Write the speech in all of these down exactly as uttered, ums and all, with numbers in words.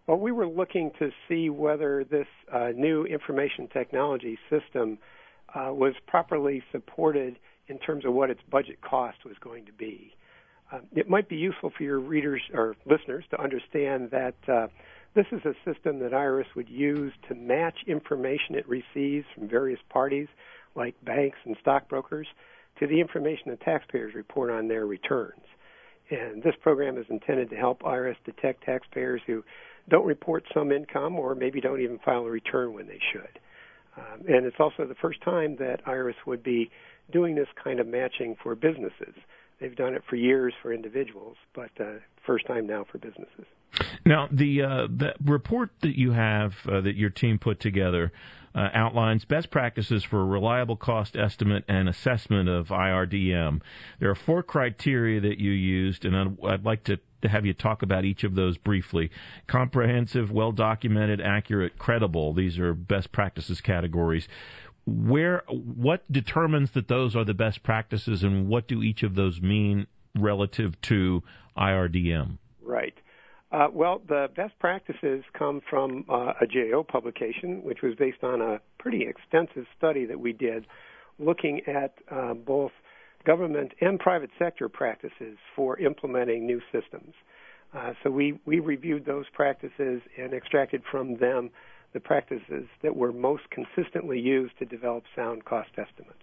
Well, we were looking to see whether this uh, new information technology system uh, was properly supported in terms of what its budget cost was going to be. Uh, it might be useful for your readers or listeners to understand that uh, this is a system that I R S would use to match information it receives from various parties, like banks and stockbrokers, to the information that taxpayers report on their returns. And this program is intended to help I R S detect taxpayers who don't report some income or maybe don't even file a return when they should. Um, and it's also the first time that I R S would be doing this kind of matching for businesses. They've done it for years for individuals, but uh, first time now for businesses. Now, the uh, the report that you have uh, that your team put together uh, outlines best practices for a reliable cost estimate and assessment of I R D M. There are four criteria that you used, and I'd, I'd like to, to have you talk about each of those briefly. Comprehensive, well-documented, accurate, credible. These are best practices categories. Where, what determines that those are the best practices, and what do each of those mean relative to I R D M? Right. Uh, well, the best practices come from uh, a G A O publication, which was based on a pretty extensive study that we did looking at uh, both government and private sector practices for implementing new systems. Uh, so we, we reviewed those practices and extracted from them the practices that were most consistently used to develop sound cost estimates.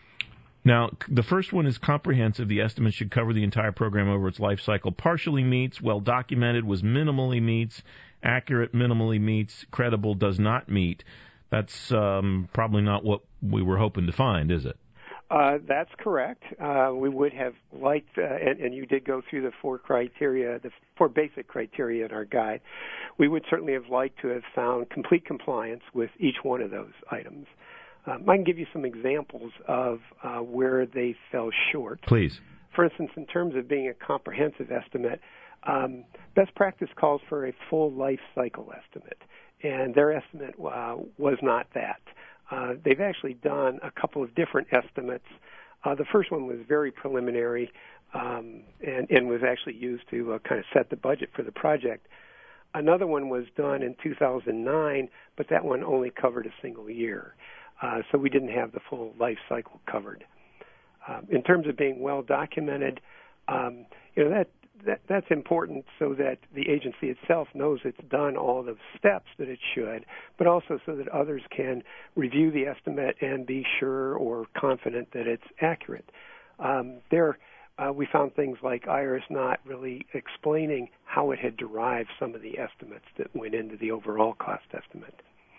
Now, the first one is comprehensive. The estimate should cover the entire program over its life cycle. Partially meets, well-documented was minimally meets, accurate minimally meets, credible does not meet. That's um, probably not what we were hoping to find, is it? Uh, that's correct. Uh, we would have liked, uh, and, and you did go through the four criteria, the four basic criteria in our guide. We would certainly have liked to have found complete compliance with each one of those items. Um, I can give you some examples of uh, where they fell short. Please. For instance, in terms of being a comprehensive estimate, um, best practice calls for a full life cycle estimate, and their estimate uh, was not that. Uh, they've actually done a couple of different estimates. Uh, the first one was very preliminary um, and, and was actually used to uh, kind of set the budget for the project. Another one was done in two thousand nine, but that one only covered a single year. Uh, so we didn't have the full life cycle covered. Um, in terms of being well documented, um, you know that, that that's important so that the agency itself knows it's done all the steps that it should, but also so that others can review the estimate and be sure or confident that it's accurate. Um, there, uh, we found things like I R S not really explaining how it had derived some of the estimates that went into the overall cost estimate.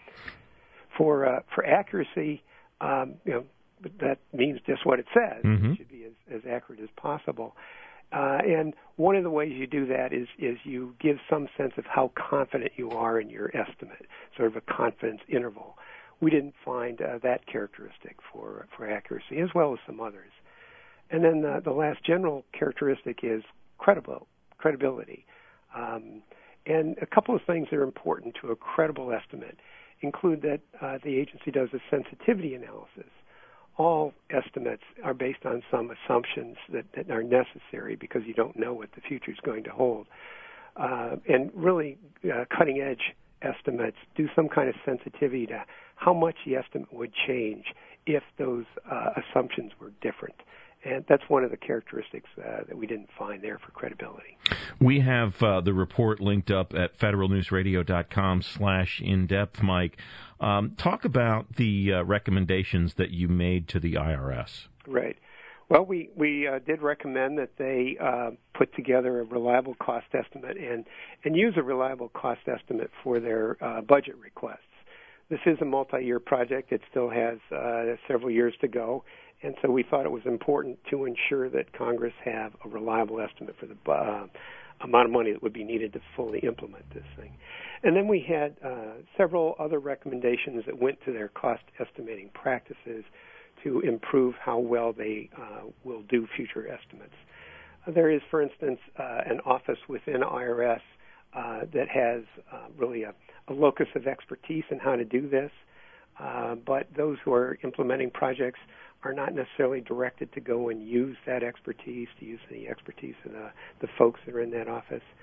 For uh, for accuracy, um, you know, that means just what it says. Mm-hmm. It should be as, as accurate as possible. Uh, and one of the ways you do that is, is you give some sense of how confident you are in your estimate, sort of a confidence interval. We didn't find uh, that characteristic for for accuracy, as well as some others. And then the, the last general characteristic is credible credibility. Um, and a couple of things that are important to a credible estimate include that uh, the agency does a sensitivity analysis. All estimates are based on some assumptions that, that are necessary because you don't know what the future is going to hold. Uh, and really uh, cutting-edge estimates do some kind of sensitivity to how much the estimate would change if those uh, assumptions were different. And that's one of the characteristics uh, that we didn't find there for credibility. We have uh, the report linked up at federalnewsradio.com slash in-depth, Mike. Um, talk about the uh, recommendations that you made to the I R S. Right. Well, we, we uh, did recommend that they uh, put together a reliable cost estimate and, and use a reliable cost estimate for their uh, budget requests. This is a multi-year project. It still has uh, several years to go. And so we thought it was important to ensure that Congress have a reliable estimate for the uh, amount of money that would be needed to fully implement this thing. And then we had uh, several other recommendations that went to their cost estimating practices to improve how well they uh, will do future estimates. Uh, there is, for instance, uh, an office within I R S uh, that has uh, really a, a locus of expertise in how to do this, uh, but those who are implementing projects are not necessarily directed to go and use that expertise, to use the expertise of the, the folks that are in that office.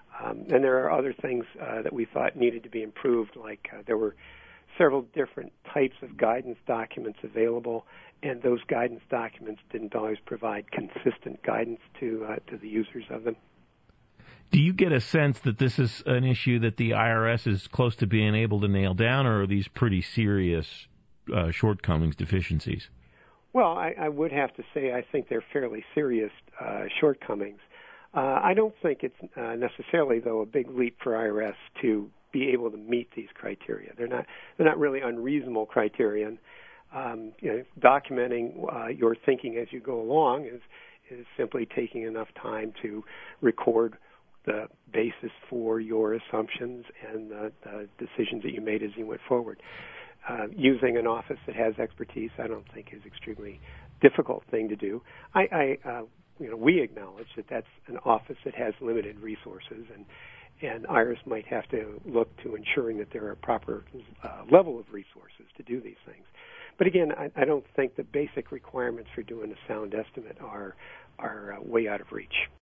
Um, and there are other things uh, that we thought needed to be improved, like uh, there were several different types of guidance documents available, and those guidance documents didn't always provide consistent guidance to uh, to the users of them. Do you get a sense that this is an issue that the I R S is close to being able to nail down, or are these pretty serious uh, shortcomings, deficiencies? Well, I, I would have to say I think they're fairly serious uh, shortcomings. Uh, I don't think it's uh, necessarily, though, a big leap for I R S to be able to meet these criteria. They're not they're not really unreasonable criterion. Um, you know, documenting uh, your thinking as you go along is is simply taking enough time to record the basis for your assumptions and the, the decisions that you made as you went forward. Uh, using an office that has expertise, I don't think is extremely difficult thing to do. I, I uh, you know, we acknowledge that that's an office that has limited resources, and and I R S might have to look to ensuring that there are a proper uh, level of resources to do these things. But again, I, I don't think the basic requirements for doing a sound estimate are are uh, way out of reach.